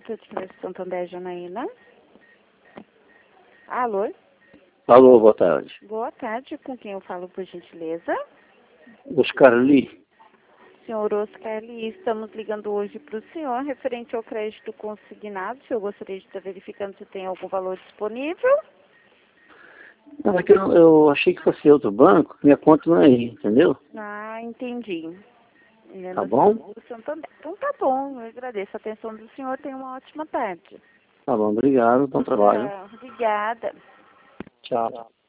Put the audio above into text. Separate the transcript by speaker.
Speaker 1: Atendimento de Santander, Janaína. Alô?
Speaker 2: Alô, boa tarde.
Speaker 1: Boa tarde, com quem eu falo, por gentileza?
Speaker 2: Oscar Lee.
Speaker 1: Senhor Oscar Lee, estamos ligando hoje para o senhor referente ao crédito consignado. O senhor gostaria de estar verificando se tem algum valor disponível?
Speaker 2: Não, é que eu achei que fosse outro banco, minha conta não é aí, entendeu?
Speaker 1: Ah, entendi.
Speaker 2: Tá bom?
Speaker 1: Do Santander. Então tá bom, eu agradeço a atenção do senhor. Tenha uma ótima tarde.
Speaker 2: Tá bom, obrigado, bom trabalho.
Speaker 1: Obrigada.
Speaker 2: Tchau.